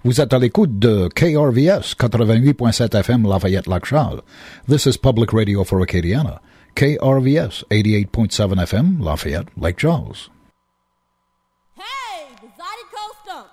Vous êtes à l'écoute de KRVS 88.7 FM Lafayette-Lac-Charles. This is Public Radio for Acadiana. KRVS 88.7 FM Lafayette, Lake Charles. Hey, the Zydeco Stump.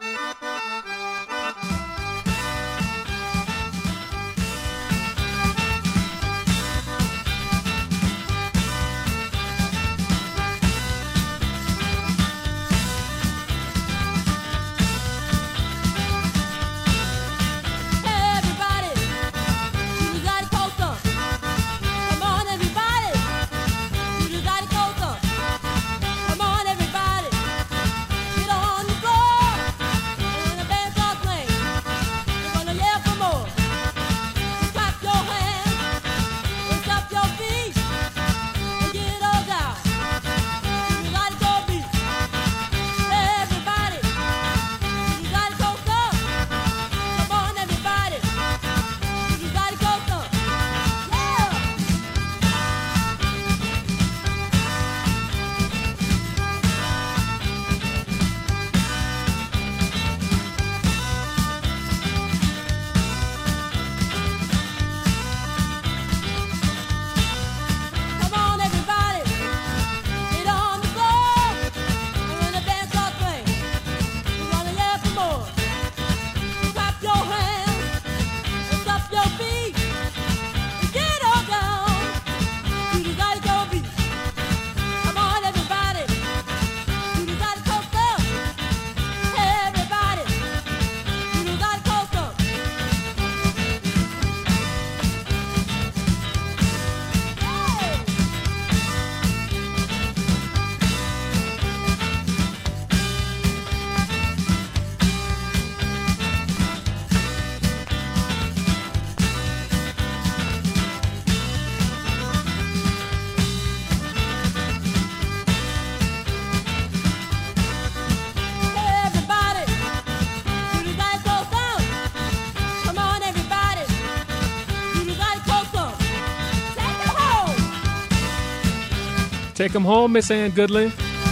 Take 'em home, Miss Ann Goodley.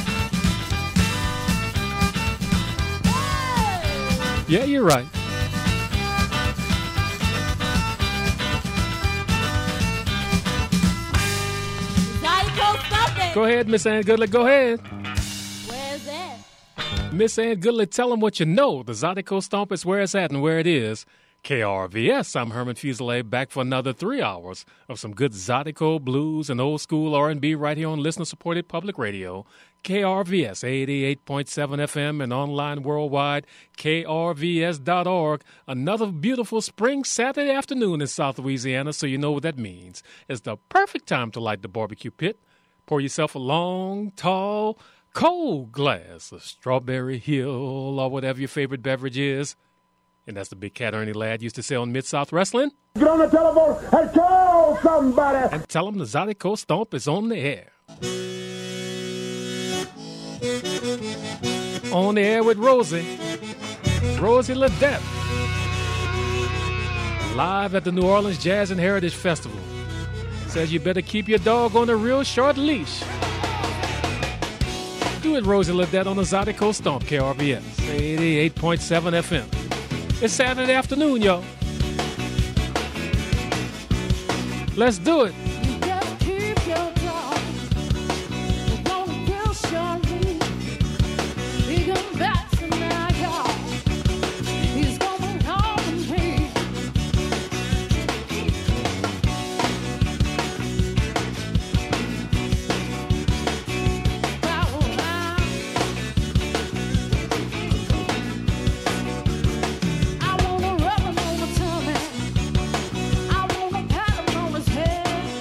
Yeah, you're right. Go ahead, Miss Ann Goodley, go ahead. Where's that? Miss Ann Goodley, tell 'em what you know. The Zydeco Stomp is where it's at and where it is. KRVS, I'm Herman Fuselier, back for another 3 hours of some good Zydeco blues and old school R&B right here on listener-supported public radio. KRVS 88.7 FM and online worldwide, krvs.org. Another beautiful spring Saturday afternoon in South Louisiana, so you know what that means. It's the perfect time to light the barbecue pit. Pour yourself a long, tall, cold glass of Strawberry Hill or whatever your favorite beverage is. And that's the big Cat Ernie Ladd used to say on Mid-South Wrestling. Get on the telephone and call somebody. And tell them the Zydeco Stomp is on the air. On the air with Rosie Ledette. Live at the New Orleans Jazz and Heritage Festival. Says you better keep your dog on a real short leash. Do it, Rosie Ledette, on the Zydeco Stomp, KRVS 88.7 FM. It's Saturday afternoon, y'all. Let's do it. You gotta keep your dog. We're gonna kill Charlie. He come back tonight, y'all. He's gonna harm me. I wanna rub him on the tummy. I wanna pat him on his head.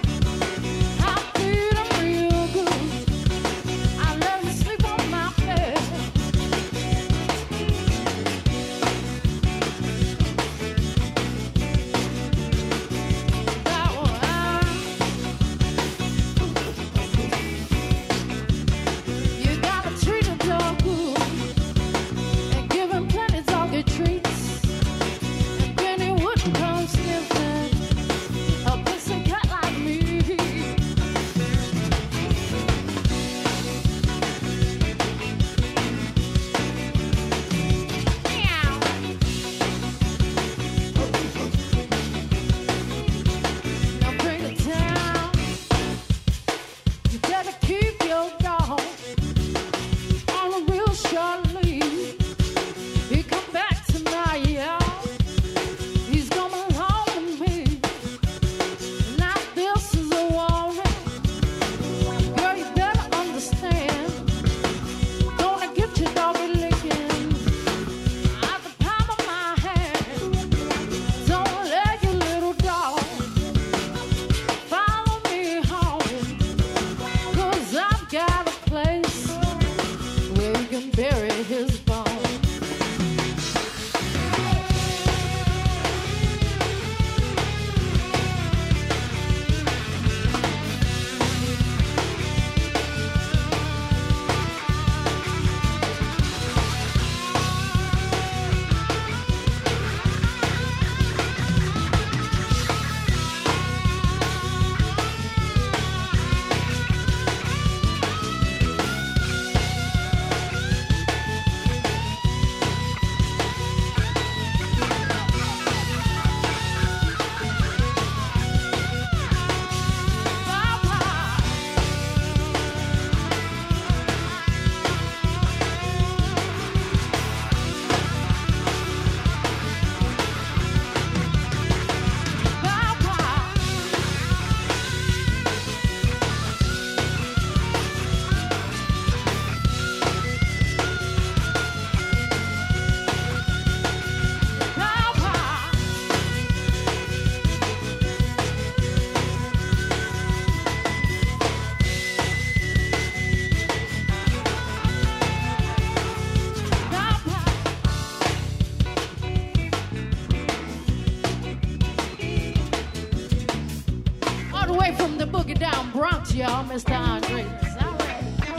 Get down Bronx, y'all, Mr. Andre. All right.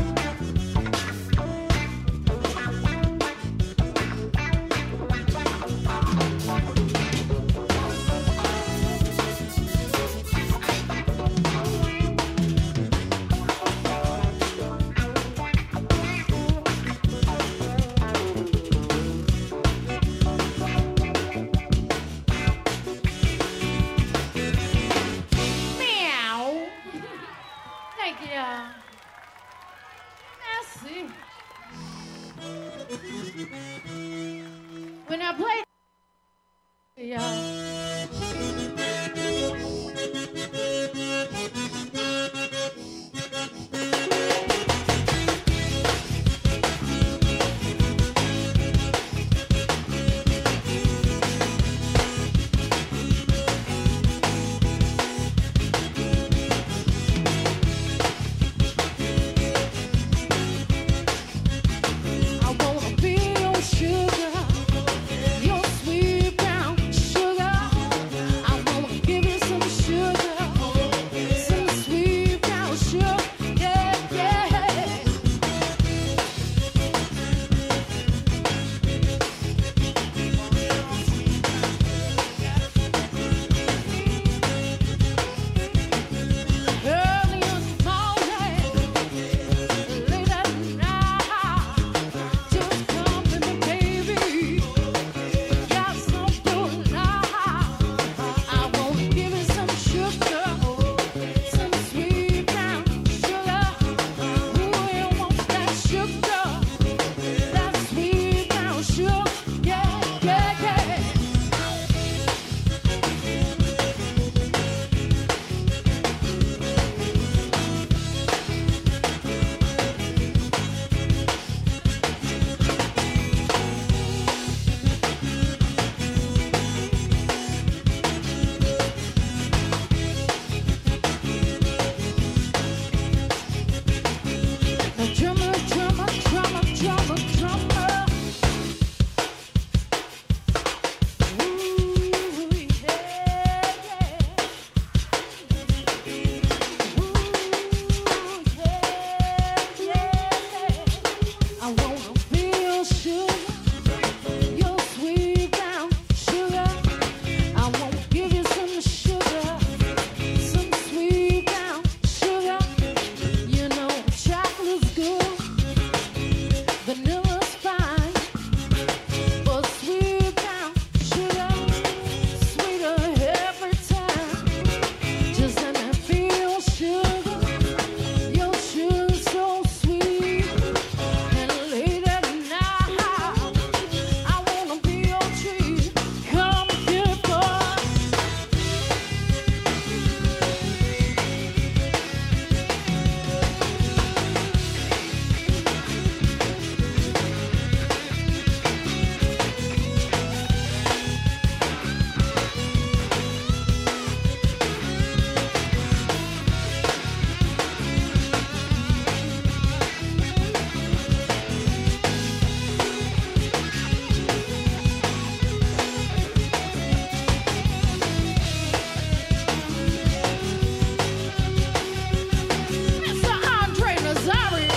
Meow. Thank you, y'all. Merci. When I play, y'all. I wanna be your sugar, your sweet brown sugar. I wanna give you some sugar, some sweet brown sugar. Yeah, yeah. Early in the morning, late at night, just come to me, baby. Got something to lie. I wanna give you some sugar, some sweet brown sugar. Ooh, you want that sugar, that sweet brown sugar? Yeah, yeah, yeah. Drummer, drummer, drummer, drummer, drummer. Ooh, yeah, yeah. Ooh, yeah, yeah. I wanna feel sugar, your sweet brown sugar. I wanna give you some sugar, some sweet brown sugar. You know chocolate's good, vanilla's fine, but sweet brown sugar, sweeter every time. Just let me feel sugar, your sugar's so sweet. And late at night, I wanna be your treat. Come here, boy. Mr. Andre Nazario.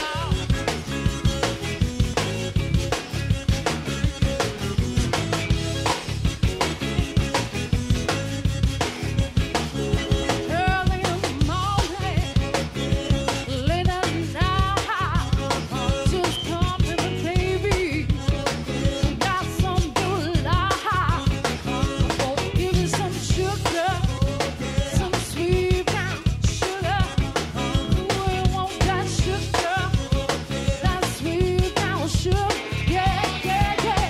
Early in the morning, late at night, just come to me, baby. Got some to lie. I wanna give you some sugar, some sweet brown sugar. Ooh, you want that sugar, that sweet brown sugar? Yeah, yeah, yeah.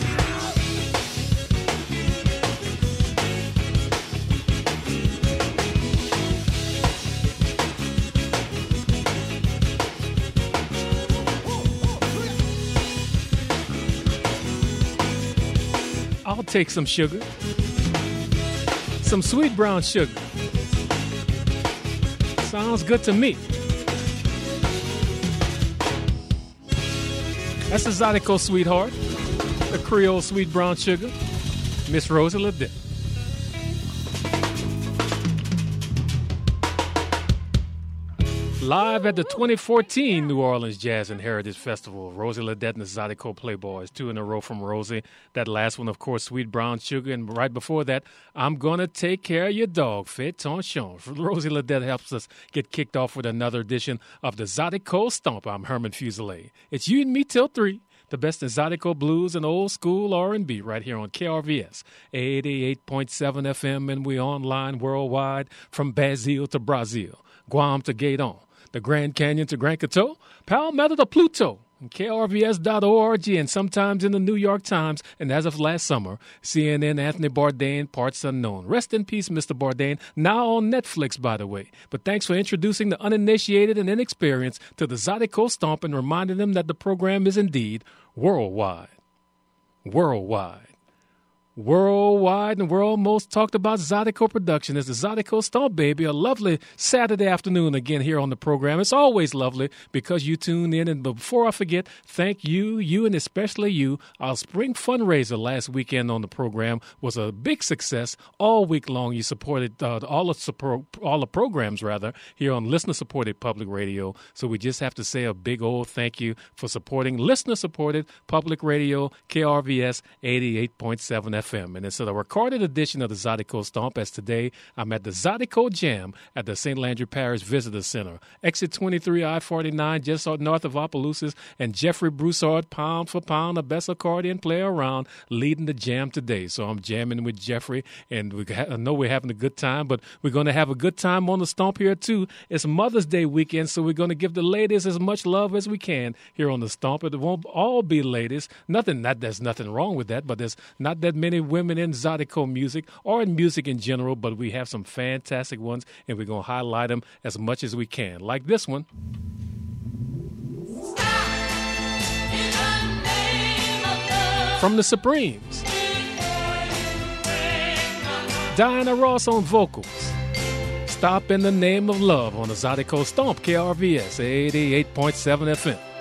I'll take some sugar, some sweet brown sugar. Sounds good to me. That's the Zydeco Sweetheart, the Creole Sweet Brown Sugar, Miss Rosa LeDette. Live at the 2014 New Orleans Jazz and Heritage Festival, Rosie Ledette and the Zydeco Playboys, 2 in a row from Rosie. That last one, of course, Sweet Brown Sugar, and right before that, I'm Gonna Take Care of Your Dog, Fait Tension. Rosie Ledette helps us get kicked off with another edition of the Zydeco Stomp. I'm Herman Fuselier. It's you and me till 3. The best in Zydeco blues and old school R&B right here on KRVS 88.7 FM, and we online worldwide from Brazil to Brazil, Guam to Gaydon, the Grand Canyon to Grand Coteau, Palmetto to Pluto, and KRVS.org, and sometimes in the New York Times, and as of last summer, CNN, Anthony Bourdain, Parts Unknown. Rest in peace, Mr. Bourdain, now on Netflix, by the way. But thanks for introducing the uninitiated and inexperienced to the Zydeco Stomp and reminding them that the program is indeed worldwide. Worldwide. Worldwide and world most talked about Zydeco production is the Zydeco Stomp, baby. A lovely Saturday afternoon again here on the program. It's always lovely because you tune in. And before I forget, thank you and especially you. Our spring fundraiser last weekend on the program was a big success. All week long, you supported all the programs rather here on listener-supported public radio. So we just have to say a big old thank you for supporting listener-supported public radio, KRVS 88.7 FM. And it's a recorded edition of the Zydeco Stomp, as today I'm at the Zydeco Jam at the St. Landry Parish Visitor Center. Exit 23 I-49, just north of Opelousas, and Jeffrey Broussard, pound for pound, the best accordion player around, leading the jam today. So I'm jamming with Jeffrey, and I know we're having a good time, but we're going to have a good time on the Stomp here, too. It's Mother's Day weekend, so we're going to give the ladies as much love as we can here on the Stomp. It won't all be ladies. There's nothing wrong with that, but there's not that many women in Zydeco music or in music in general, but we have some fantastic ones, and we're going to highlight them as much as we can. Like this one. From the Supremes. Diana Ross on vocals. Stop in the Name of Love on the Zydeco Stomp, KRVS 88.7 FM.